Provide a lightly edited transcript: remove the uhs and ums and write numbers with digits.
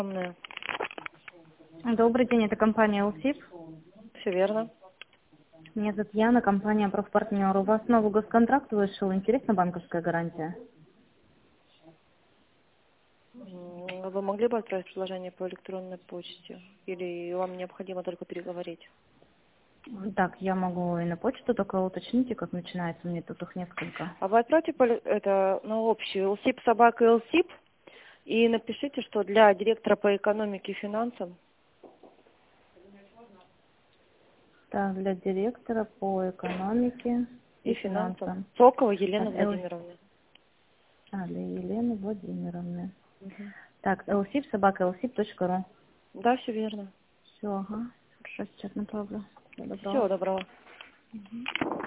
Добрый день, это компания УСИП. Все верно. Меня зовут Яна, компания «Профпартнер». У вас новый госконтракт вышел, интересна банковская гарантия? Вы могли бы отправить предложение по электронной почте? Или вам необходимо только переговорить? Так, я могу и на почту, только уточните, как начинается, мне тут их несколько. А вы отправьте это на общую ЛСИП собака ЛСИП и напишите, что для директора по экономике и финансам. Так, для директора по экономике И и финансам. финансам. Сокова Елены Так, Владимировны. для Елены Владимировны. Мгм. Так, lsip@lsip.ru. Да, все верно. Все, ага. Хорошо, сейчас направлю. Всего доброго. Всего доброго.